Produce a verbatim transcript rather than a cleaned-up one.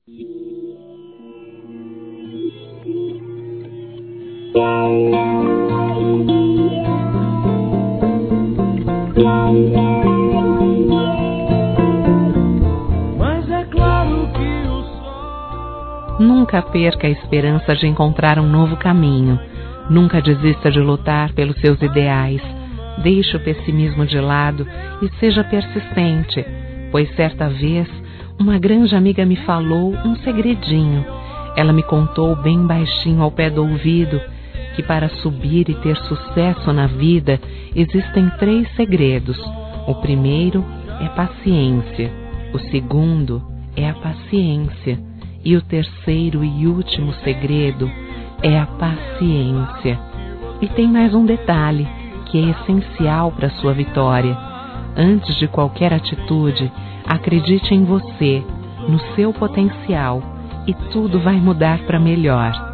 Mas é claro que o sol... Nunca perca a esperança de encontrar um novo caminho. Nunca desista de lutar pelos seus ideais. Deixe o pessimismo de lado e seja persistente, pois certa vez uma grande amiga me falou um segredinho. Ela me contou bem baixinho ao pé do ouvido que para subir e ter sucesso na vida existem três segredos. O primeiro é paciência, o segundo é a paciência e o terceiro e último segredo é a paciência. E tem mais um detalhe que é essencial para a sua vitória. Antes de qualquer atitude, acredite em você, no seu potencial, e tudo vai mudar para melhor.